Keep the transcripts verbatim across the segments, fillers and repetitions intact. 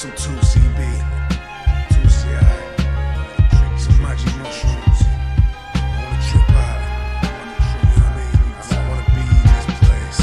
some two C B, two C I, some magic mushrooms. I wanna trip out, you know what I mean? I don't wanna be in this place.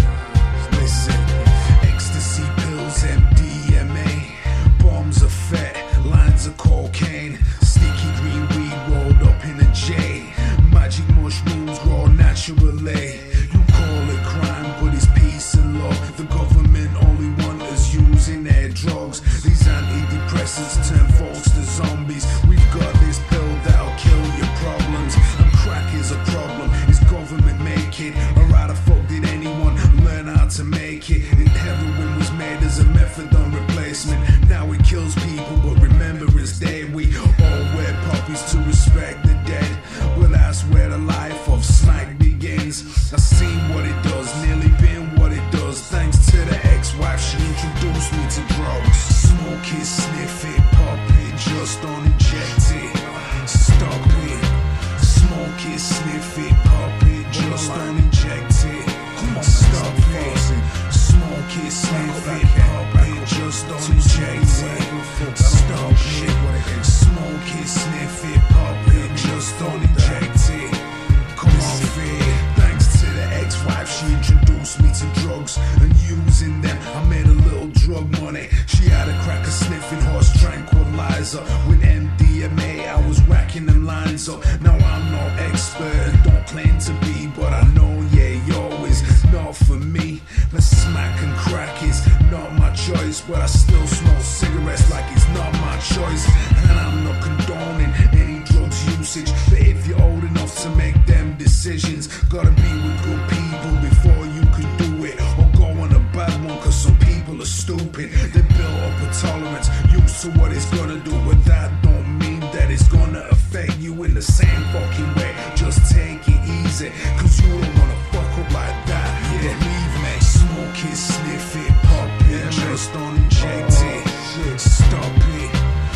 Listen, ecstasy pills, M D M A, bombs of fat, lines of cocaine, sticky green weed rolled up in a J. Magic mushrooms grow naturally. You call it crime, but it's peace and love. The government only want us using their drugs. These antidepressants turn folks to zombies. We've got this pill that'll kill your problems. And crack is a problem. Is government making? Or how the fuck did anyone learn how to make it? And heroin was made as a methadone replacement. Now it kills people, but remember it's dead. We all wear puppies to respect the dead. Well, that's where the life of smack begins. I seen what it does, nearly been what it does. Thanks to the ex-wife, she introduced me to drugs. Smoke it, sniff it, pop it, just don't inject it. Stop it. Smoke it, sniff it, pop it, just don't inject it. Stop it. Smoke it, sniff it, pop it, just don't inject it. Stop it. Smoke it, sniff it, pop it, just don't inject it. Come on, fear. Thanks to the ex-wife, she introduced me to drugs, and using them, I made a little drug money. She had a cracker sniffing horse tranquilizer. With M D M A, I was racking them lines up. Now I'm no expert, don't claim to be, but I know, yeah, yo, is not for me. The smack and crack is not my choice, but I still smoke cigarettes like it's not my choice. And I'm not condoning any drugs usage, but if you're old enough to make them decisions, gotta be with good people before you can do it, or go on a bad one, cause some people are stupid. They built up a tolerance, used to what it's gonna do, but that don't mean that it's gonna affect you in the same fucking way. Just take it easy, cause you don't wanna fuck up like that. Yeah, leave me. Smoke it, sniff it, pop it, just don't inject it. Stop it.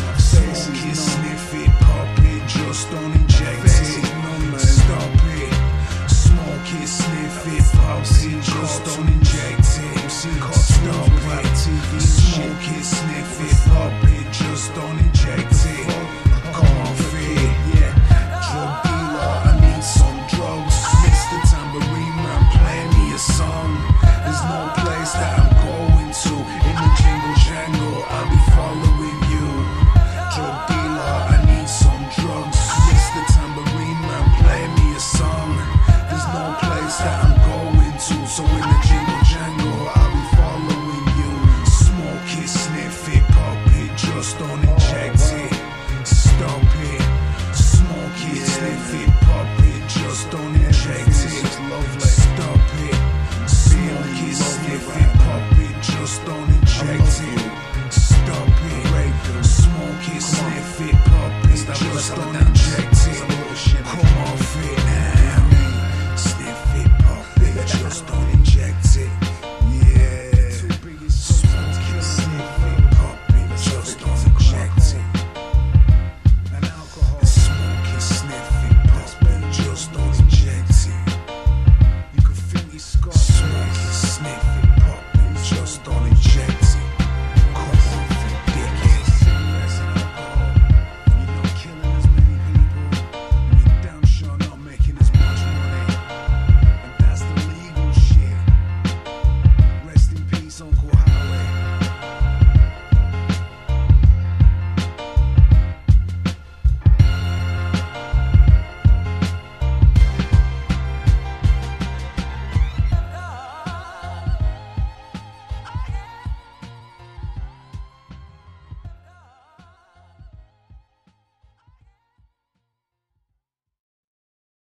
Smoke it, sniff it, pop it, just don't inject it. Stop it. Smoke it, sniff it, pop it, just don't inject it. Stop it. Smoke it, sniff it, pop it, just don't inject it. Come on, fear. Yeah. Drug dealer, I need some drugs. Mister Tambourine Man, play me a song. There's no place that I'm going to. In the jingle jangle, I'll be following you. Drug dealer, I need some drugs. Mister Tambourine Man, play me a song. There's no place that I'm going to. So in the jingle jangle, I'll be following you. Smoke it, sniff it, pop it, just don't inject it. Stop it. Smoke it, sniff it, pop it, just don't inject it. Stop it. Smoke it, sniff it, pop it, just don't inject it.